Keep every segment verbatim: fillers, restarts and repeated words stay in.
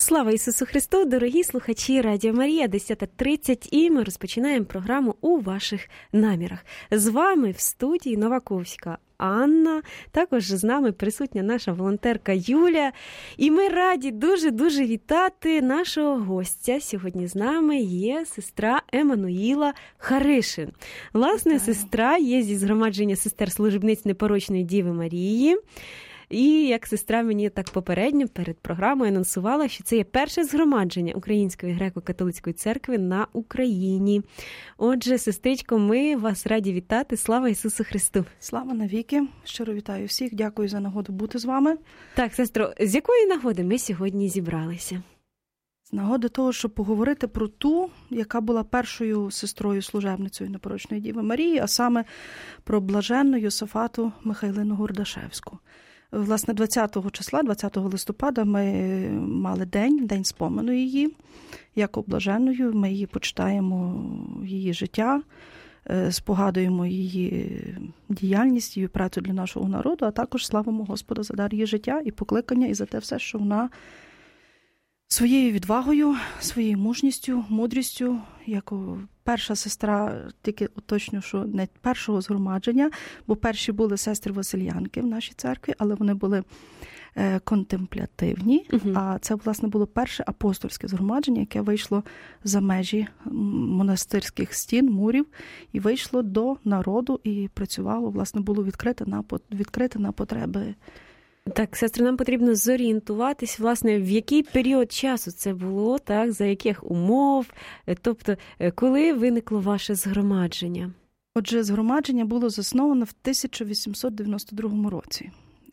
Слава Ісусу Христу, дорогі слухачі Радіо Марія, десята тридцять, і ми розпочинаємо програму «У ваших намірах». З вами в студії Новаковська Анна, також з нами присутня наша волонтерка Юля. І ми раді дуже-дуже вітати нашого гостя. Сьогодні з нами є сестра Еммануїла Харишин. Власне, Вітаю. Сестра є зі згромадження сестер-служебниць Непорочної Діви Марії. І як сестра мені так попередньо перед програмою анонсувала, що це є перше згромадження Української греко-католицької церкви на Україні. Отже, сестричко, ми вас раді вітати. Слава Ісусу Христу! Слава навіки! Щиро вітаю всіх. Дякую за нагоду бути з вами. Так, сестро, з якої нагоди ми сьогодні зібралися? З нагоди того, щоб поговорити про ту, яка була першою сестрою-служебницею Непорочної Діви Марії, а саме про блаженну Йосафату Михайлину Гордашевську. Власне, двадцятого числа, двадцятого листопада ми мали день, день спомену її, як облаженною. Ми її почитаємо, її життя, спогадуємо її діяльність, її працю для нашого народу, а також славимо Господа за дар її життя і покликання, і за те все, що вона своєю відвагою, своєю мужністю, мудрістю, як перша сестра, тільки уточню, що не першого згромадження, бо перші були сестри Василянки в нашій церкві, але вони були е, контемплятивні, угу. А це, власне, було перше апостольське згромадження, яке вийшло за межі монастирських стін, мурів, і вийшло до народу і працювало, власне, було відкрите на, відкрите на потреби. Так, сестри, нам потрібно зорієнтуватись, власне, в який період часу це було, так, за яких умов, тобто, коли виникло ваше згромадження? Отже, згромадження було засновано в тисяча вісімсот дев'яносто другому році.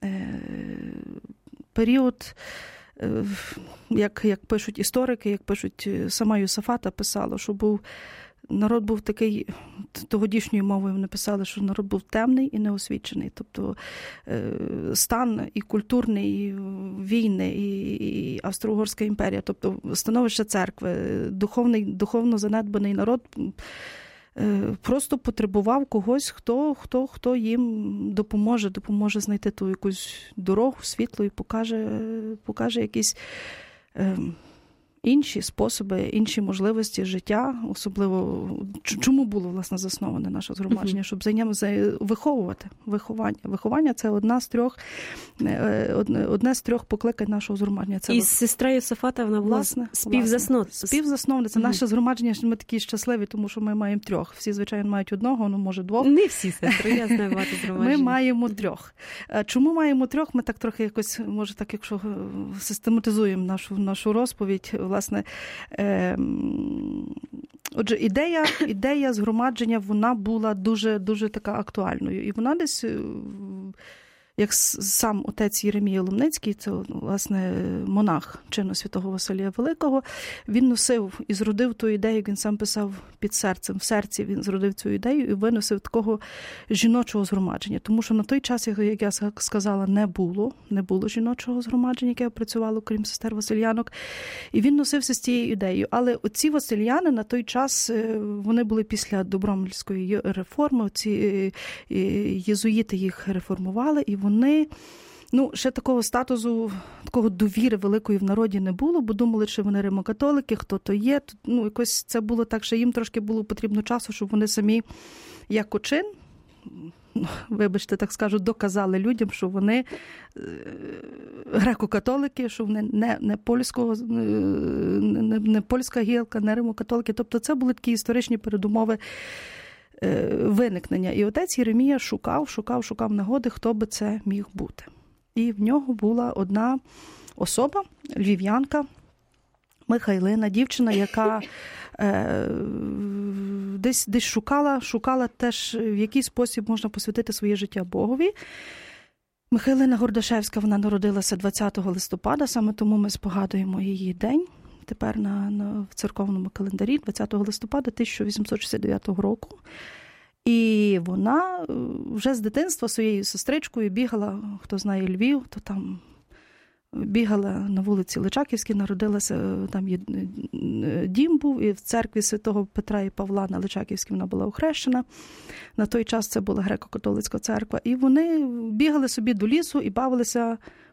Період, як, як пишуть історики, як пишуть сама Йосафата писала, що був народ був такий, тогодішньою мовою вони писали, що народ був темний і неосвічений. Тобто стан і культурний, і війни, і Австро-Угорська імперія, тобто становище церкви, духовний, духовно занедбаний народ просто потребував когось, хто, хто, хто їм допоможе, допоможе знайти ту якусь дорогу, світло і покаже, покаже якісь інші способи, інші можливості життя, особливо, чому було, власне, засноване наше згромадження, щоб зайняти, виховувати, виховання. Виховання – це одна з трьох, одне з трьох покликань нашого згромадження. Це, і сестра Йосафата, вона, власне, співзасновниця. Співзасновниця. Наше згромадження, ми такі щасливі, тому що ми маємо трьох. Всі, звичайно, мають одного, ну, може, двох. Не всі сестри, я знаю багато згромаджень. Ми маємо трьох. Чому маємо трьох? Ми так трохи якось, може, так, якщо систематизуємо нашу, нашу розповідь, власне, е, отже, ідея, ідея згромадження, вона була дуже, дуже така актуальною. І вона десь, як сам отець Єремія Ломницький, це, власне, монах чину святого Василія Великого, він носив і зродив ту ідею, як він сам писав під серцем, в серці він зродив цю ідею і виносив такого жіночого згромадження. Тому що на той час, як я сказала, не було, не було жіночого згромадження, яке працювало, крім сестер Василянок. І він носився з цією ідеєю. Але оці васильяни на той час, вони були після Добромельської реформи, ці єзуїти їх реформували, і вони Вони, ну, ще такого статусу, такого довіри великої в народі не було, бо думали, що вони римокатолики, хто то є. Ну, якось це було так, що їм трошки було потрібно часу, щоб вони самі, як очин, вибачте, так скажу, доказали людям, що вони греко-католики, що вони не, не, польського, не, не польська гілка, не римокатолики. Тобто це були такі історичні передумови виникнення. І отець Єремія шукав, шукав, шукав нагоди, хто би це міг бути. І в нього була одна особа, львів'янка, Михайлина, дівчина, яка е, десь, десь шукала, шукала теж, в який спосіб можна посвятити своє життя Богові. Михайлина Гордашевська, вона народилася двадцятого листопада, саме тому ми спогадуємо її день. Тепер на, на, в церковному календарі двадцятого листопада тисяча вісімсот шістдесят дев'ятого року. І вона вже з дитинства своєю сестричкою бігала, хто знає Львів, то там бігала на вулиці Личаківській, народилася, там дім був, і в церкві святого Петра і Павла на Личаківській вона була охрещена. На той час це була греко-католицька церква. І вони бігали собі до лісу і бавилися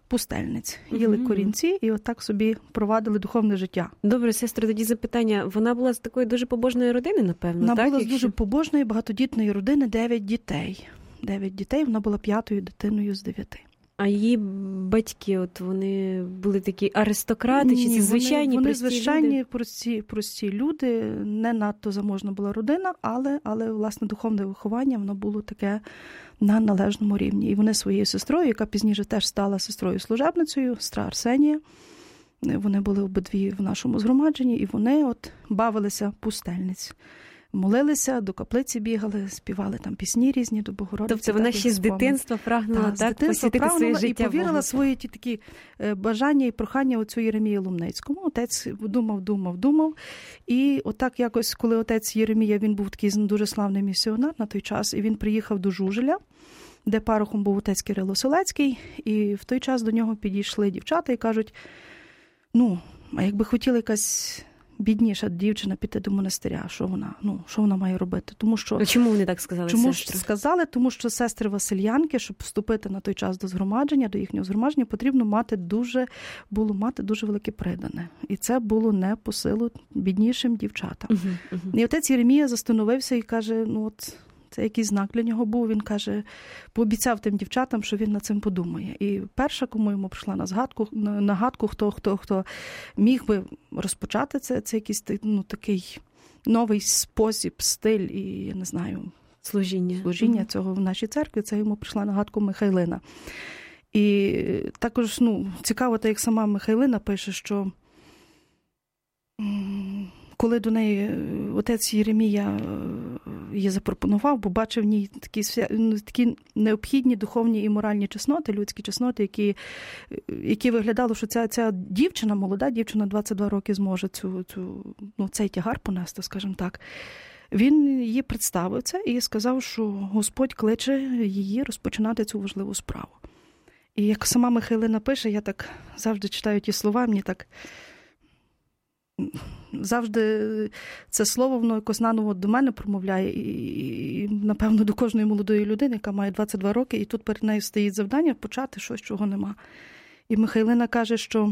пустельниць. Їли mm-hmm. корінці і отак собі провадили духовне життя. Добре, сестро, тоді запитання. Вона була з такої дуже побожної родини, напевно, вона так? Вона була Якщо... з дуже побожної, багатодітної родини, дев'ять дітей. Дев'ять дітей, вона була п'ятою дитиною з дев'яти. А її батьки, от вони були такі аристократи, Ні, чи це звичайні вони, прості вони звичайні, люди? прості, прості люди, не надто заможна була родина, але, але, власне, духовне виховання, воно було таке на належному рівні. І вони своєю сестрою, яка пізніше теж стала сестрою-служебницею, сестра Арсенія, вони були обидві в нашому згромадженні, і вони от бавилися пустельниць. Молилися, до каплиці бігали, співали там пісні різні до Богородиці. Тобто вона ще з дитинства прагнула так, так посвятити своє життя і повірила Богу. свої ті такі бажання і прохання оцю Єремії Лумницькому. Отець думав, думав, думав. І отак якось, коли отець Єремія, він був такий дуже славний місіонер на той час, і він приїхав до Жужеля, де парохом був отець Кирило Селецький, і в той час до нього підійшли дівчата і кажуть, ну, а якби хотіла якась бідніша дівчина піти до монастиря, що вона, ну, що вона має робити? Тому що... А чому вони так сказали, Чому сестру? Сказали, тому що сестри Васильянки, щоб вступити на той час до згромадження, до їхнього згромадження, потрібно мати дуже, було мати дуже велике придане. І це було не по силу біднішим дівчатам. Uh-huh, uh-huh. І отець Єремія застановився і каже, ну от, це якийсь знак для нього був. Він каже, пообіцяв тим дівчатам, що він над цим подумає. І перша, кому йому прийшла на згадку, на нагадку, хто, хто, хто міг би розпочати це, це якийсь ну, такий новий спосіб, стиль і, я не знаю, служіння, служіння mm-hmm. цього в нашій церкві, це йому прийшла на нагадку Михайлина. І також, ну, цікаво, те, як сама Михайлина пише, що коли до неї отець Єремія її запропонував, бо бачив в ній такі, такі необхідні духовні і моральні чесноти, людські чесноти, які, які виглядало, що ця, ця дівчина, молода дівчина, двадцять два роки зможе цю, цю, ну, цей тягар понести, скажімо так. Він її представив це і сказав, що Господь кличе її розпочинати цю важливу справу. І як сама Михайлина пише, я так завжди читаю ті слова, мені так завжди це слово, воно якось наново до мене промовляє і, і, напевно, до кожної молодої людини, яка має двадцять два роки, і тут перед нею стоїть завдання почати щось, чого нема. І Михайлина каже, що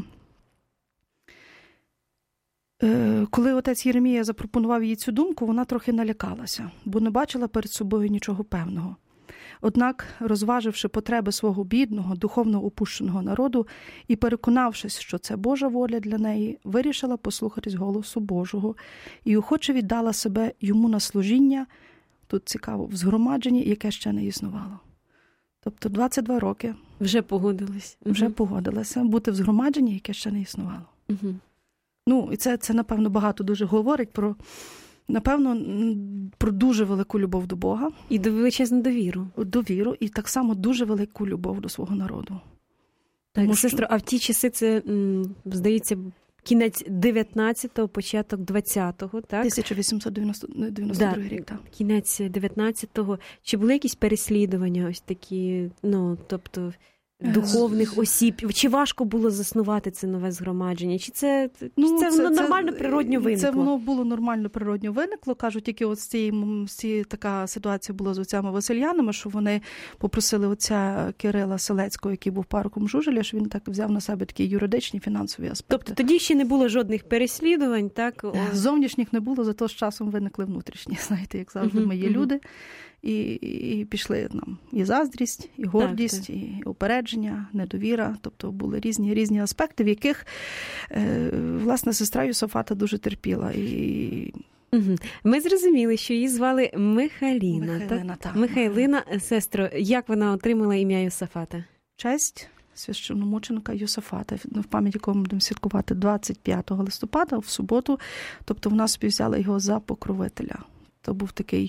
е, коли отець Єремія запропонував їй цю думку, вона трохи налякалася, бо не бачила перед собою нічого певного. Однак, розваживши потреби свого бідного, духовно опущеного народу і переконавшись, що це Божа воля для неї, вирішила послухатись голосу Божого і охоче віддала себе йому на служіння, тут цікаво, в згромадженні, яке ще не існувало. Тобто двадцять два роки. Вже погодилась. Вже угу. погодилася бути в згромадженні, яке ще не існувало. Угу. Ну, і це, це, напевно, багато дуже говорить про... Напевно, про дуже велику любов до Бога. І до величезну довіру. Довіру, і так само дуже велику любов до свого народу. Так, Тому сестро, що... а в ті часи це, здається, кінець дев'ятнадцятого, початок двадцятого, так? тисяча вісімсот дев'яносто другий да, рік, так. Кінець дев'ятнадцятого. Чи були якісь переслідування ось такі, ну, тобто... духовних осіб? Чи важко було заснувати це нове згромадження? Чи це, ну, чи це, це нормально, це, природньо виникло? Це воно було нормально, природньо виникло. Кажуть, тільки от з цієї, з цієї така ситуація була з отцями Васильянами, що вони попросили отця Кирила Селецького, який був пароком Жужеля, що він так взяв на себе такі юридичні, фінансові аспекти. Тобто тоді ще не було жодних переслідувань, так? Зовнішніх не було, зато з часом виникли внутрішні. Знаєте, як завжди, ми є люди. І, і пішли нам і заздрість, і гордість, так, так. і упередження, недовіра. Тобто були різні, різні аспекти, в яких, е, власне, сестра Йосафата дуже терпіла. І... Угу. Ми зрозуміли, що її звали Михайлина. Михайлина, так? так. Михайлина, сестро, як вона отримала ім'я Йосафата? Честь священномученика Йосафата, в пам'ять якого ми будемо святкувати двадцять п'ятого листопада, в суботу. Тобто вона собі взяла його за покровителя. То був такий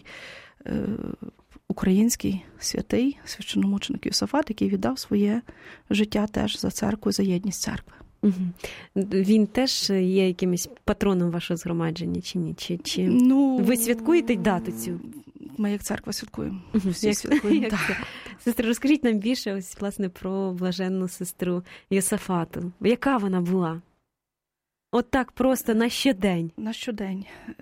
український святий священномученик Йосафат, який віддав своє життя теж за церкву, за єдність церкви. Угу. Він теж є якимось патроном вашого згромадження, чи ні? Чи, чи... Ну, ви святкуєте дату цю? Ми як церква святкуємо. Угу. Всі як, святкуємо, як так. Сестра, розкажіть нам більше ось, власне, про блаженну сестру Йосафату. Яка вона була? От так просто на щодень. На щодень.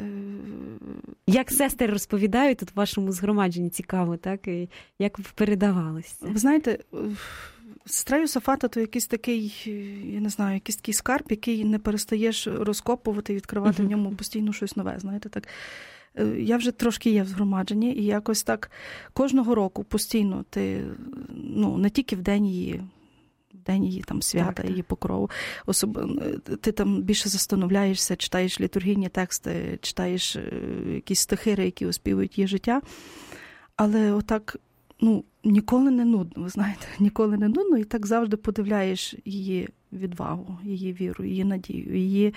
Як сестри розповідають тут в вашому згромадженні, цікаво, так? І як передавалося? Ви знаєте, Сестра Йосафата – то якийсь такий, я не знаю, якийсь такий скарб, який не перестаєш розкопувати і відкривати uh-huh. в ньому постійно щось нове, знаєте, так. Я вже трошки є в згромадженні, і якось так кожного року постійно ти, ну, не тільки в день її, в день її там свята, так, її покрову, особ... ти там більше застановляєшся, читаєш літургійні тексти, читаєш якісь стихири, які оспівують її життя, але отак, ну, ніколи не нудно, ви знаєте, ніколи не нудно, і так завжди подивляєш її відвагу, її віру, її надію. Її...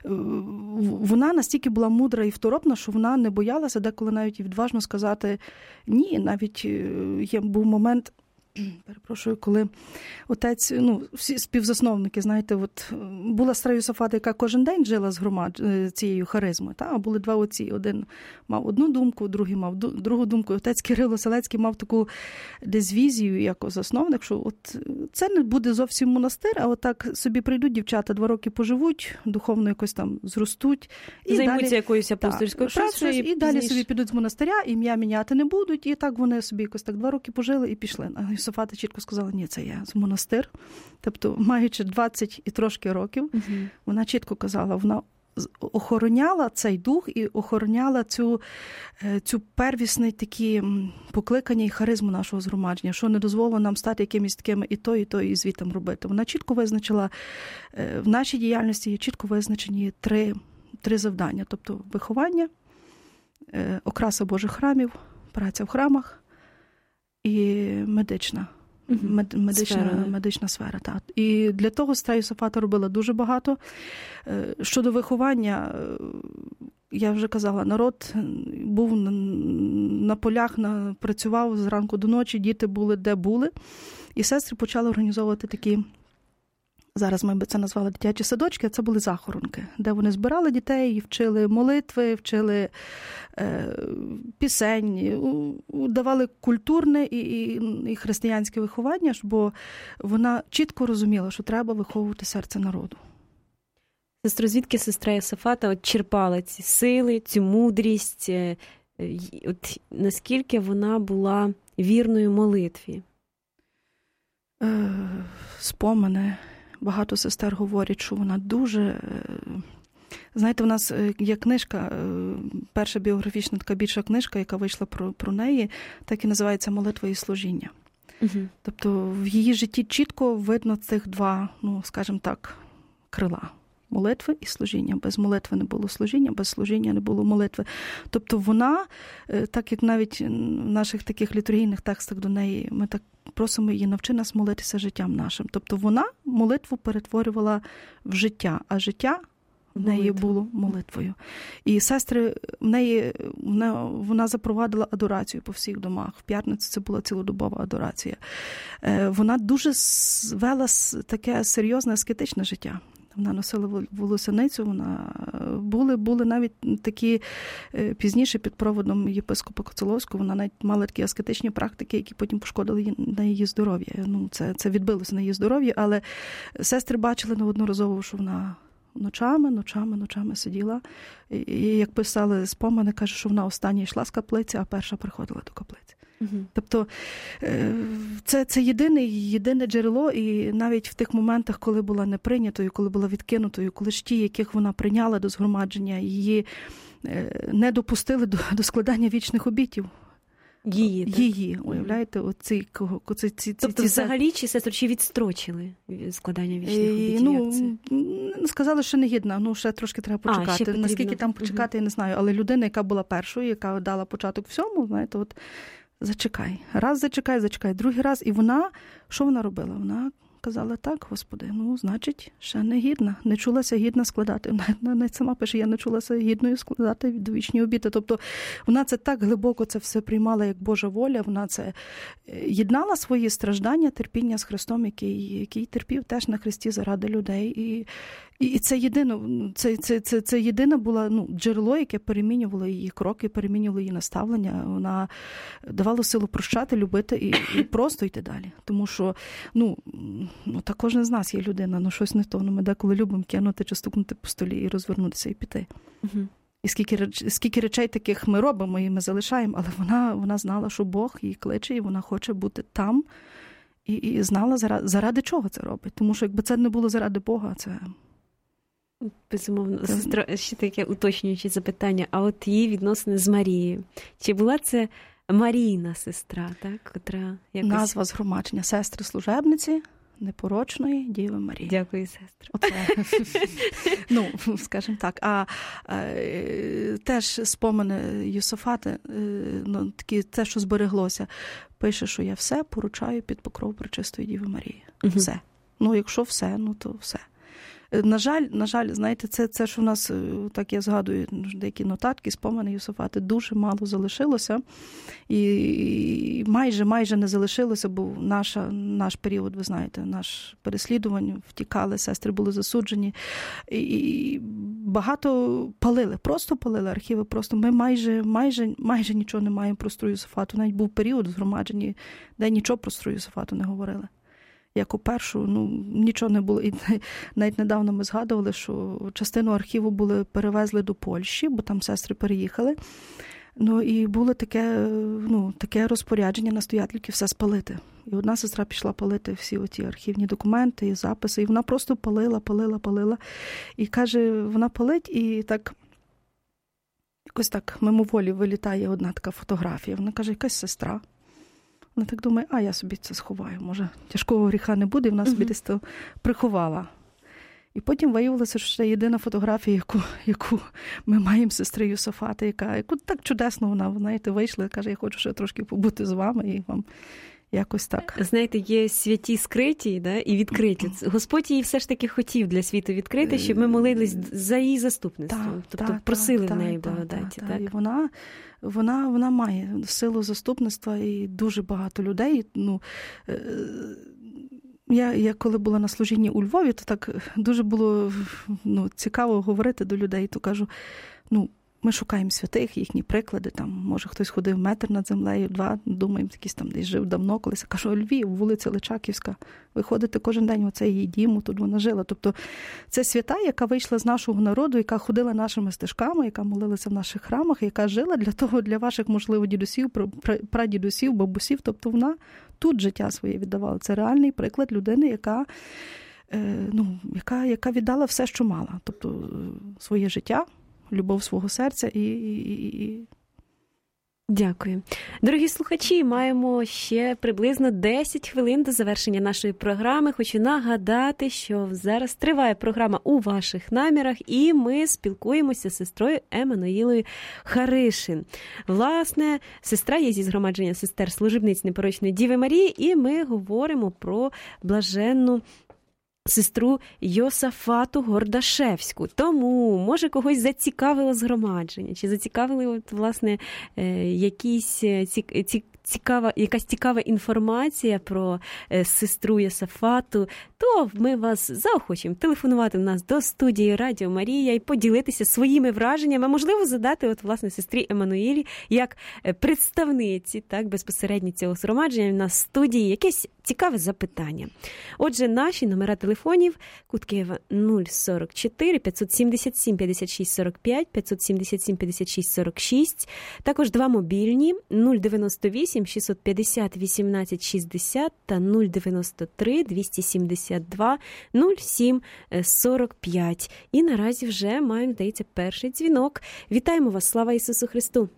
Вона настільки була мудра і второпна, що вона не боялася деколи навіть і відважно сказати ні. Навіть є, був момент, перепрошую, коли отець, ну, всі співзасновники, знаєте, от була сестра Йосафата, яка кожен день жила з громад цією харизмою, та? А були два отці. Один мав одну думку, другий мав другу думку. Отець Кирило Селецький мав таку десь візію, як засновник, що от це не буде зовсім монастир, а отак собі прийдуть дівчата, два роки поживуть, духовно якось там зростуть. І займуться далі, якоюсь апостольською працею. І, і далі собі підуть з монастиря, ім'я міняти не будуть. І так вони собі якось так два роки пожили і пішли. Йосафата чітко сказала, ні, це я з монастир. Тобто, маючи двадцять і трошки років, uh-huh. вона чітко казала, вона охороняла цей дух і охороняла цю, цю первісний такі покликання і харизму нашого згромадження, що не дозволило нам стати якимись такими і то, і то, і звітом робити. Вона чітко визначила, в нашій діяльності є чітко визначені три, три завдання. Тобто, виховання, окраса Божих храмів, праця в храмах і медична. Мед, медична, сфера. медична сфера. Так. І для того сестра Йосафата робила дуже багато. Щодо виховання, я вже казала, народ був на полях, на, працював зранку до ночі, діти були де були. І сестри почали організовувати такі, зараз ми би це назвали дитячі садочки, а це були захоронки, де вони збирали дітей, вчили молитви, вчили е, пісень, давали культурне і, і, і християнське виховання, бо вона чітко розуміла, що треба виховувати серце народу. Сестро, звідки сестра Йосафата от черпала ці сили, цю мудрість, от наскільки вона була вірною молитві? Е, спомини. Багато сестер говорять, що вона дуже... Знаєте, в нас є книжка, перша біографічна така більша книжка, яка вийшла про, про неї, так і називається «Молитва і служіння». Угу. Тобто в її житті чітко видно цих два, ну, скажімо так, крила. Молитви і служіння. Без молитви не було служіння, без служіння не було молитви. Тобто вона, так як навіть в наших таких літургійних текстах до неї, ми так просимо її, навчи нас молитися життям нашим. Тобто вона молитву перетворювала в життя, а життя в неї Молитва. було молитвою. І сестри, в неї, вона, вона запровадила адорацію по всіх домах. В п'ятницю це була цілодобова адорація. Вона дуже вела таке серйозне аскетичне життя. Вона носила волосяницю, вона були, були навіть такі пізніше під проводом єпископа Коцеловського, вона навіть мала такі аскетичні практики, які потім пошкодили на її здоров'я. Ну, це, це відбилося на її здоров'ї, але сестри бачили неодноразово, що вона ночами, ночами, ночами сиділа. І, як писали спомини, каже, що вона остання йшла з каплиці, а перша приходила до каплиці. Угу. Тобто це, це єдине, єдине джерело, і навіть в тих моментах, коли була неприйнятою, коли була відкинутою, коли ж ті, яких вона прийняла до згромадження, її не допустили до, до складання вічних обітів. Її, так? Її, уявляєте, оці, кого, оці, ці, тобто ці, взагалі, чи сестру, чи відстрочили складання вічних обітів? Ну, сказали, що не гідна, ну, ще трошки треба почекати. А, наскільки там почекати, угу. я не знаю, але людина, яка була першою, яка дала початок всьому, знаєте, от зачекай. Раз зачекай, зачекай, другий раз. І вона, що вона робила? Вона казала, так, Господи, ну, значить, ще не гідна. Не чулася гідна складати. Вона навіть сама пише, я не чулася гідною складати довічні обіти. Тобто вона це так глибоко це все приймала, як Божа воля. Вона це єднала свої страждання, терпіння з Христом, який, який терпів теж на Христі заради людей. І, і це єдине, це, це, це, це єдине було, ну, джерело, яке перемінювало її кроки, перемінювало її наставлення. Вона давала силу прощати, любити і, і просто йти далі. Тому що, ну, ну, та кожен з нас є людина, ну, щось не то. Ну, ми деколи любимо кинути чи стукнути по столі і розвернутися і піти. Угу. І скільки, скільки речей таких ми робимо і ми залишаємо, але вона, вона знала, що Бог її кличе, і вона хоче бути там. і, і знала, заради, заради чого це робить. Тому що якби це не було заради Бога, це... Безумовно. Це... Сестро, ще таке уточнююче запитання. А от її відносини з Марією. Чи була це Марійна сестра, так? Котра якось... Назва згромадження сестри-служебниці непорочної Діви Марії. Дякую, сестро. Оце. Ну, скажімо так. А, а теж спомини Йосафати, ну, такі, те, що збереглося, пише, що я все поручаю під покров Пречистої Діви Марії. Угу. Все. Ну, якщо все, ну, то все. На жаль, на жаль, знаєте, це, це що в нас, так я згадую, деякі нотатки, спомини Йосафати, дуже мало залишилося. І майже, майже не залишилося, бо наша, наш період, ви знаєте, наш переслідувань, втікали, сестри були засуджені. І багато палили, просто палили архіви, просто ми майже, майже, майже нічого не маємо про сестру Йосафату. Навіть був період в згромадженні, де нічого про сестру Йосафату не говорили. Як у першу, ну, нічого не було. І навіть недавно ми згадували, що частину архіву були перевезли до Польщі, бо там сестри переїхали. Ну, і було таке, ну, таке розпорядження настоятельки все спалити. І одна сестра пішла палити всі оті архівні документи і записи, і вона просто палила, палила, палила. І каже, вона палить, і так, якось так мимоволі вилітає одна така фотографія. Вона каже, якась сестра. Вона так думає, а я собі це сховаю, може тяжкого гріха не буде, і вона собі uh-huh. десь то приховала. І потім виявилося, що це єдина фотографія, яку, яку ми маємо сестри Йосафати, яка, яку так чудесно вона, знаєте, вийшла і каже, я хочу ще трошки побути з вами і вам якось так. Знаєте, є святі скриті, да, і відкриті. Господь її все ж таки хотів для світу відкрити, щоб ми молились за її заступництво. Так, тобто так, просили так, в неї так, благодаті. Так, так. І вона, вона, вона має силу заступництва і дуже багато людей. Ну, я, я коли була на служінні у Львові, то так дуже було, ну, цікаво говорити до людей. То кажу, ну, ми шукаємо святих, їхні приклади, там, може, хтось ходив метр над землею, два, думаємо, якийсь там десь жив давно колись. Я кажу, Львів, вулиця Личаківська, ви ходите кожен день, оце її дім, тут вона жила. Тобто це свята, яка вийшла з нашого народу, яка ходила нашими стежками, яка молилася в наших храмах, яка жила для того, для ваших, можливо, дідусів, прадідусів, бабусів, тобто вона тут життя своє віддавала. Це реальний приклад людини, яка, ну, яка, яка віддала все, що мала, тобто своє життя, любов свого серця і, і, і... Дякую. Дорогі слухачі, маємо ще приблизно десять хвилин до завершення нашої програми. Хочу нагадати, що зараз триває програма «У ваших намірах», і ми спілкуємося з сестрою Еммануїлою Харишин. Власне, сестра є зі згромадження сестер служебниць Непорочної Діви Марії, і ми говоримо про блаженну сестру Йосафату Гордашевську. Тому, може, когось зацікавило згромадження, чи зацікавили, от, власне, якісь ці, ці, цікава, якась цікава інформація про сестру Йосафату, то ми вас заохочуємо телефонувати в нас до студії Радіо Марія і поділитися своїми враженнями, а можливо задати, от, власне, сестрі Еммануїлі як представниці, так, безпосередньо цього згромадження на студії якесь цікаве запитання. Отже, наші номера телефонів: код Києва нуль сорок чотири п'ятсот сімдесят сім п'ятдесят шість сорок п'ять, п'ятсот сімдесят сім п'ятдесят шість сорок шість, також два мобільні нуль дев'яносто вісім шістсот п'ятдесят вісімнадцять шістдесят та нуль дев'яносто три двісті сімдесят два нуль сім сорок п'ять. І наразі вже маємо, здається, перший дзвінок. Вітаємо вас, слава Ісусу Христу!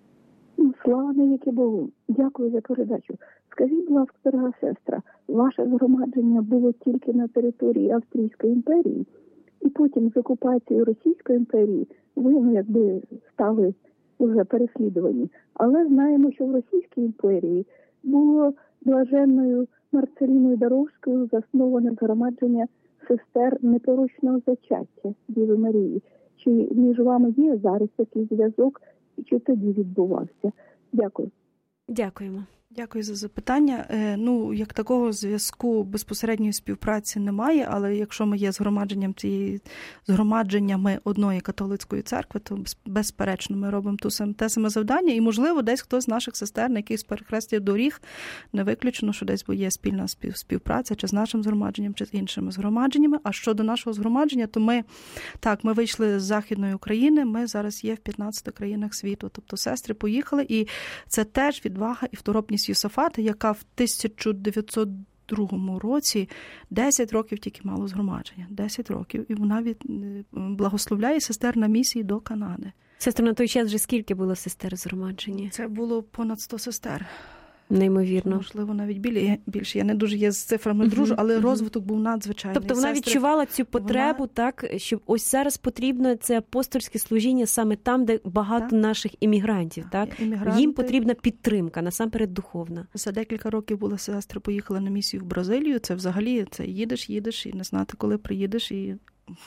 Слава навіки Богу! Дякую за передачу. Скажіть, будь ласка, дорога сестра, ваше згромадження було тільки на території Австрійської імперії, і потім з окупацією Російської імперії ви, ну, якби стали вже переслідувані. Але знаємо, що в Російській імперії було блаженною Марцеліною Даровською засноване згромадження сестер непорочного зачаття Діви Марії. Чи між вами є зараз такий зв'язок, і чи тоді відбувався? Дякую. Дякуємо. Дякую за запитання. Ну, як такого зв'язку безпосередньої співпраці немає, але якщо ми є згромадженням цієї згромадженнями одної католицької церкви, то безперечно ми робимо ту саме, те саме завдання. І, можливо, десь хтось з наших сестер на якихось перехрестях доріг, не виключено, що десь є спільна співпраця чи з нашим згромадженням, чи з іншими згромадженнями. А щодо нашого згромадження, то ми, так, ми вийшли з Західної України, ми зараз є в п'ятнадцяти країнах світу. Тобто сестри поїхали, і це теж відвага і второпність Йосафати, яка в тисяча дев'ятсот другому році десять років тільки мало згромадження. десять років. І вона від... благословляє сестер на місії до Канади. Сестра, на той час вже скільки було сестер згромадження? Це було понад сто сестер. Неймовірно. Можливо, навіть більше. Я не дуже є з цифрами дружу, але розвиток був надзвичайний. Тобто вона Сестри... відчувала цю потребу, вона... так, що ось зараз потрібно це апостольське служіння саме там, де багато так. наших іммігрантів. Так? Іммігранти... Їм потрібна підтримка, насамперед духовна. За декілька років були сестри, поїхали на місію в Бразилію. Це взагалі, це їдеш, їдеш і не знати, коли приїдеш. І...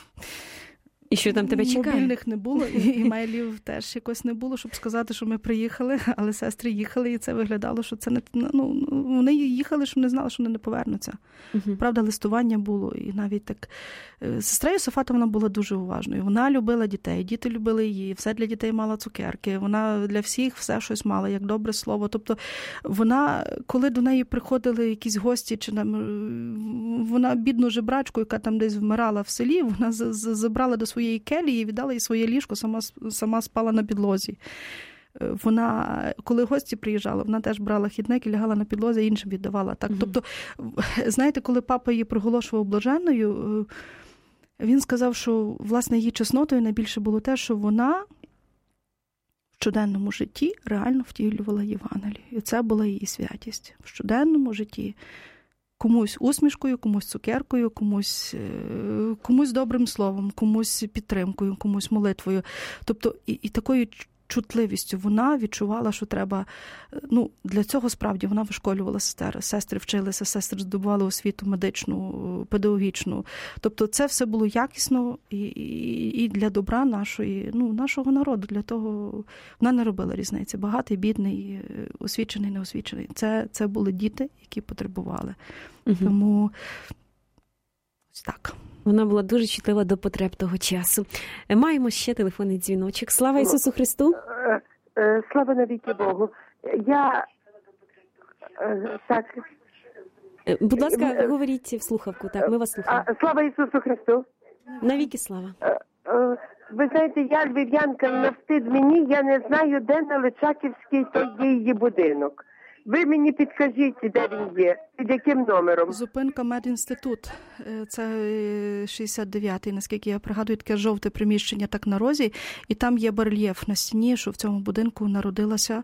І що там тебе чекає? Мобільних не було, і імейлів теж якось не було, щоб сказати, що ми приїхали, але сестри їхали, і це виглядало, що це не... Ну, вони їхали, що не знали, що вони не повернуться. Uh-huh. Правда, листування було, і навіть так... Сестра Йосафата, вона була дуже уважною. Вона любила дітей, діти любили її, все для дітей мала цукерки, вона для всіх все щось мала, як добре слово. Тобто вона, коли до неї приходили якісь гості, чи нам... вона бідну жебрачку, яка там десь вмирала в селі, вона забрала до своєї келії, віддала їй своє ліжко, сама, сама спала на підлозі. Вона, коли гості приїжджали, вона теж брала хідник і лягала на підлозі, іншим віддавала. Так, mm-hmm. Тобто, знаєте, коли папа її проголошував блаженною, він сказав, що, власне, її чеснотою найбільше було те, що вона в щоденному житті реально втілювала Євангелію. І це була її святість. В щоденному житті комусь усмішкою, комусь цукеркою, комусь, комусь добрим словом, комусь підтримкою, комусь молитвою. Тобто і, і такою чутливістю вона відчувала, що треба, ну, для цього справді вона вишколювала сестер. Сестри вчилися, сестри здобували освіту медичну, педагогічну. Тобто це все було якісно і, і, і для добра нашої, ну, нашого народу. Для того вона не робила різниці. Багатий, бідний, освічений, неосвічений. Це, це були діти, які потребували. Угу. Тому ось так. Вона була дуже чутлива до потреб того часу. Маємо ще телефонний дзвіночок. Слава Ісусу Христу! Слава навіки Богу! Я... Так. Будь ласка, говоріть в слухавку. Так, ми вас слухаємо. Слава Ісусу Христу! Навіки слава! Ви знаєте, я львів'янка, на встид мені, я не знаю, де на Личаківській є її будинок. Ви мені підкажіть, де він є, під яким номером? Зупинка Медінститут. Це шістдесят дев'ятий, наскільки я пригадую, таке жовте приміщення так на розі. І там є барельєф на стіні, що в цьому будинку народилася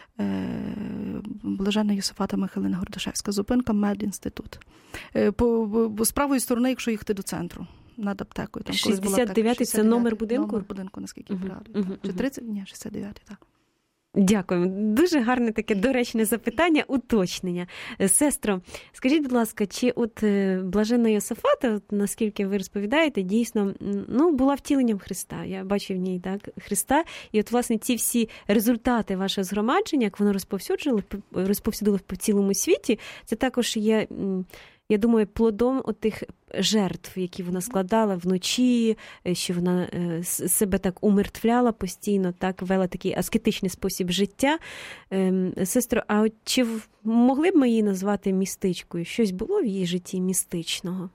блаженна Йосафата Михайлина Гордашевська. Зупинка Медінститут. По, по, з правої сторони, якщо їхати до центру. Над аптекою. Там шістдесят дев'ятий – це номер будинку? Номер будинку, наскільки я пригадую. Uh-huh, uh-huh. Чи тридцять? Ні, шістдесят дев'ятий, так. Дякую. Дуже гарне таке доречне запитання, уточнення. Сестро, скажіть, будь ласка, чи от блаженна Йосафата, от, наскільки ви розповідаєте, дійсно, ну, була втіленням Христа. Я бачу в ній, так, Христа. І от, власне, ці всі результати вашого згромадження, як воно розповсюджило, розповсюдило по цілому світі, це також є... Я думаю, плодом отих жертв, які вона складала вночі, що вона себе так умертвляла постійно, так вела такий аскетичний спосіб життя. Сестро, а от чи могли б ми її назвати містичкою? Щось було в її житті містичного?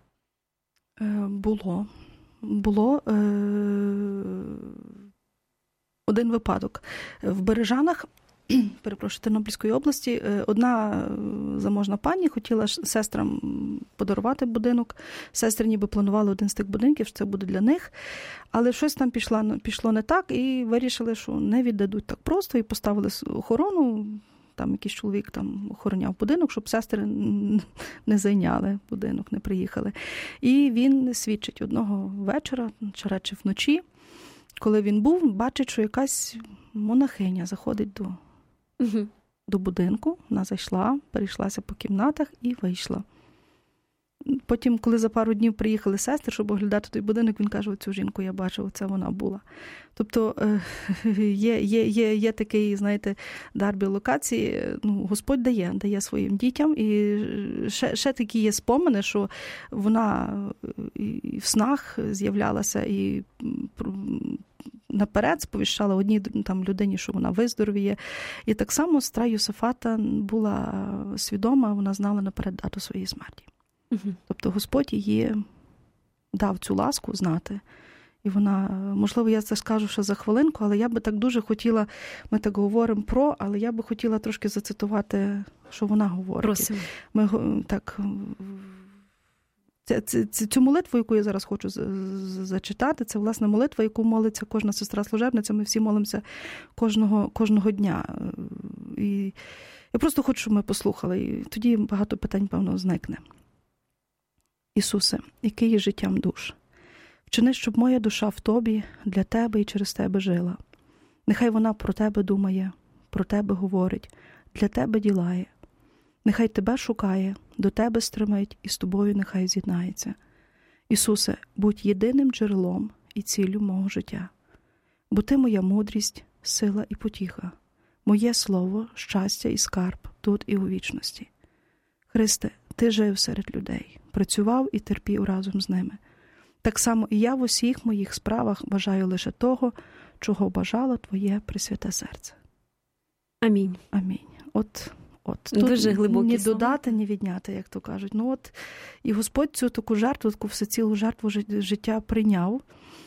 Було. Було е... один випадок. В Бережанах, перепрошую, Тернопільської області, одна заможна пані хотіла сестрам подарувати будинок. Сестри ніби планували один з тих будинків, що це буде для них. Але щось там пішло, пішло не так, і вирішили, що не віддадуть так просто, і поставили охорону. Там якийсь чоловік там охороняв будинок, щоб сестри не зайняли будинок, не приїхали. І він свідчить одного вечора, чи радше вночі, коли він був, бачить, що якась монахиня заходить до Угу. до будинку, вона зайшла, перейшлася по кімнатах і вийшла. Потім, коли за пару днів приїхали сестри, щоб оглядати той будинок, він каже, оцю жінку я бачив, оце вона була. Тобто є, є, є, є такий, знаєте, дар біолокації, ну, Господь дає, дає своїм дітям, і ще, ще такі є спомини, що вона і в снах з'являлася, і наперед сповіщала одній там людині, що вона виздоровіє. І так само сестра Йосафата була свідома, вона знала наперед дату своєї смерті. Угу. Тобто Господь її дав цю ласку знати. І І вона, можливо, я це скажу ще за хвилинку, але я би так дуже хотіла, ми так говоримо про, але я би хотіла трошки зацитувати, що вона говорить. Просимо. Ми так... Це, це, це, цю молитву, яку я зараз хочу зачитати, це, власне, молитва, яку молиться кожна сестра-служебниця. Ми всі молимося кожного, кожного дня. І я просто хочу, щоб ми послухали. І тоді багато питань, певно, зникне. Ісусе, який є життям душ, вчини, щоб моя душа в Тобі, для Тебе і через Тебе жила. Нехай вона про Тебе думає, про Тебе говорить, для Тебе ділає. Нехай Тебе шукає, до Тебе стремить і з Тобою нехай з'єднається. Ісусе, будь єдиним джерелом і ціллю мого життя. Бо Ти моя мудрість, сила і потіха, моє слово, щастя і скарб тут і у вічності. Христе, Ти жив серед людей, працював і терпів разом з ними. Так само і я в усіх моїх справах бажаю лише того, чого бажало Твоє пресвяте серце. Амінь. Амінь. От... От, тут дуже глибокі ні слова. Додати, ні відняти, як то кажуть. Ну от, і Господь цю таку жертву, таку всецілу жертву життя прийняв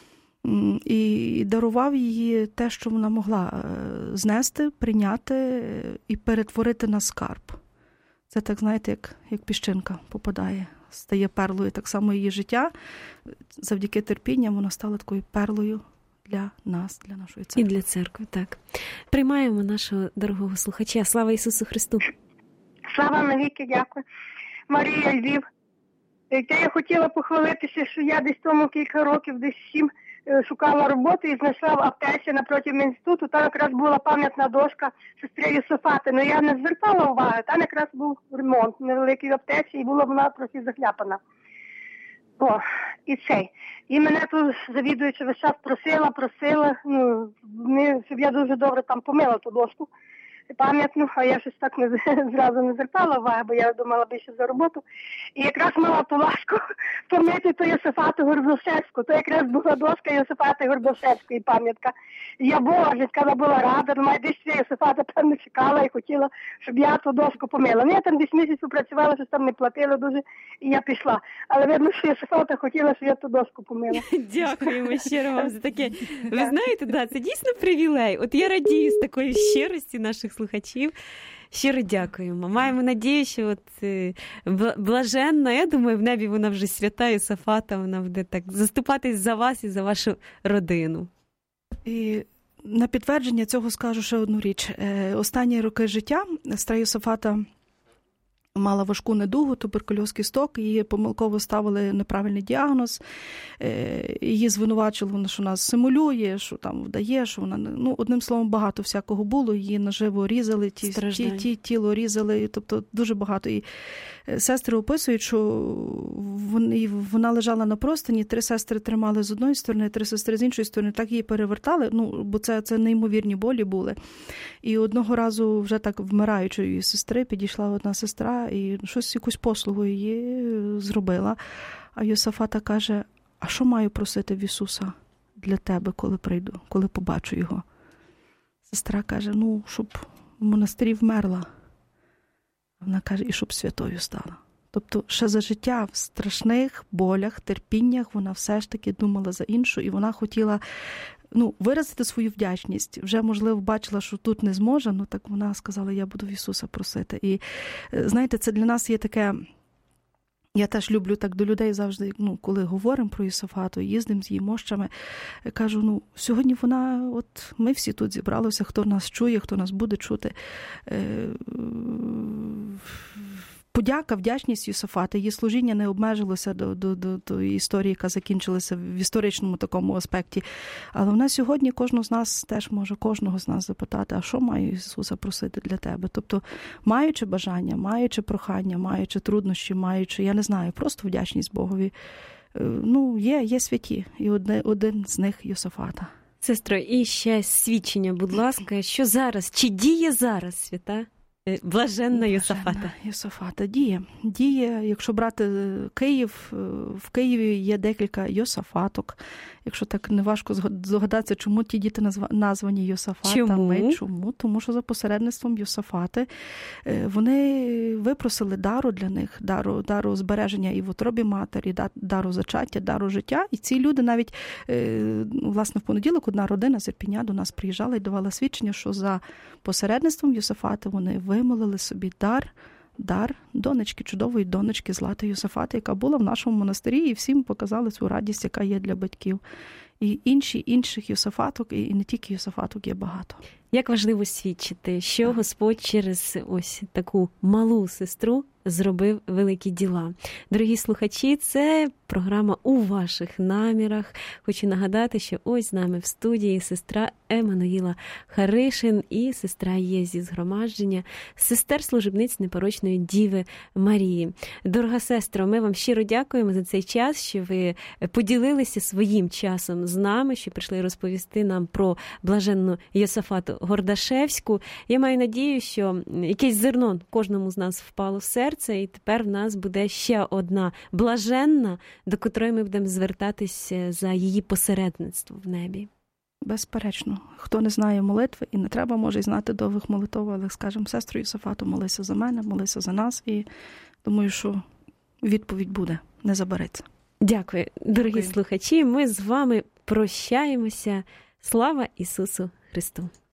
і дарував її те, що вона могла знести, прийняти і перетворити на скарб. Це так, знаєте, як, як піщинка попадає, стає перлою. Так само її життя, завдяки терпінням, вона стала такою перлою для нас, для нашої церкви. І для церкви, так. Приймаємо нашого дорогого слухача. Слава Ісусу Христу! Слава навіки, дякую. Марія, Львів. Я хотіла похвалитися, що я десь тому кілька років, десь сім, шукала роботу і знайшла в аптеці напроти інституту. Там якраз була пам'ятна дошка сестри Йосифати. Ну я не звертала уваги, там якраз був ремонт невеликий в аптеці, і була вона трохи захляпана. О, і цей. І мене тут завідуюча весь час просила, просила, ну, не, щоб я дуже добре там помила ту дошку пам'ятну, а я щось так не, зразу не звертала уваги, бо я думала більше за роботу. І якраз мала ту ласку помити ту Йосифату Горбушевську. То якраз була дошка Йосифати Горбушевської пам'ятка. І я боже, вона була рада, думаю, десь ця Йосифата певно чекала і хотіла, щоб я ту дошку помила. Ну, я там десь місяць попрацювала, щось там не платила дуже, і я пішла. Але видно, що Йосифата хотіла, щоб я ту дошку помила. Дякуємо щиро вам за таке. Ви знаєте, да, це дійсно привілей. От я радію з такої щирості наших слухачів. Щиро дякуємо. Маємо надію, що от блаженна, я думаю, в небі вона вже свята Йосифата, вона буде так заступатись за вас і за вашу родину. І на підтвердження цього скажу ще одну річ. Останні роки життя сестра Йосифата мала важку недугу, туберкульоз кісток, її помилково ставили неправильний діагноз, її звинувачили, що нас симулює, що там вдає, що вона, ну, одним словом, багато всякого було, її наживо різали, ті, ті, ті, тіло різали, тобто дуже багато. І сестри описують, що вона лежала на простині, три сестри тримали з одної сторони, три сестри з іншої сторони, так її перевертали, ну, бо це, це неймовірні болі були. І одного разу вже так вмираючої сестри підійшла одна сестра і щось, якусь послугу її зробила. А Йосифата каже, а що маю просити в Ісуса для тебе, коли прийду, коли побачу його? Сестра каже, ну, щоб в монастирі вмерла. Вона каже, і щоб святою стала. Тобто ще за життя в страшних болях, терпіннях вона все ж таки думала за іншу, і вона хотіла, ну, виразити свою вдячність. Вже, можливо, бачила, що тут не зможе, ну так вона сказала, я буду в Ісуса просити. І, знаєте, це для нас є таке, я теж люблю так до людей завжди, ну, коли говоримо про Йосифату, їздимо з її мощами, кажу, ну, сьогодні вона, от ми всі тут зібралися, хто нас чує, хто нас буде чути. Подяка, вдячність Йосифати, її служіння не обмежилося до, до, до, до історії, яка закінчилася в історичному такому аспекті. Але вона сьогодні кожного з нас теж може кожного з нас запитати, а що має Ісуса просити для тебе? Тобто, маючи бажання, маючи прохання, маючи труднощі, маючи, я не знаю, просто вдячність Богові, ну, є, є святі, і один, один з них Йосифата. Сестро, і ще свідчення, будь ласка, що зараз, чи діє зараз свята Блаженна Йосафата. Йосафата діє. Діє, якщо брати Київ, в Києві є декілька Йосафаток. Якщо так не важко здогадатися, чому ті діти названі Йосафатами. Чому? Чому? Тому що за посередництвом Йосафати вони випросили дару для них, дару, дару збереження і в утробі матері, дару зачаття, дару життя. І ці люди навіть, власне, в понеділок одна родина з Ірпеня до нас приїжджала і давала свідчення, що за посередництвом Йосафати вони вимолили собі дар, дар донечки, чудової донечки Злати Йосафати, яка була в нашому монастирі, і всім показали цю радість, яка є для батьків. І інші, інших Йосафаток, і не тільки Йосафаток, є багато. Як важливо свідчити, що Господь через ось таку малу сестру зробив великі діла. Дорогі слухачі, це програма «У ваших намірах». Хочу нагадати, що ось з нами в студії сестра Еммануїла Харишин і сестра є зі згромадження сестер-служебниць Непорочної Діви Марії. Дорога сестро, ми вам щиро дякуємо за цей час, що ви поділилися своїм часом з нами, що прийшли розповісти нам про блаженну Йосафату Гордашевську. Я маю надію, що якесь зерно кожному з нас впало в серце, і тепер в нас буде ще одна блаженна, до котрої ми будемо звертатися за її посередництво в небі. Безперечно. Хто не знає молитви, і не треба, може, й знати довгих молитв, але, скажемо, сестру Йосафату, молися за мене, молися за нас, і думаю, що відповідь буде, не забереться. Дякую, дорогі Дякую. слухачі. Ми з вами прощаємося. Слава Ісусу Христу!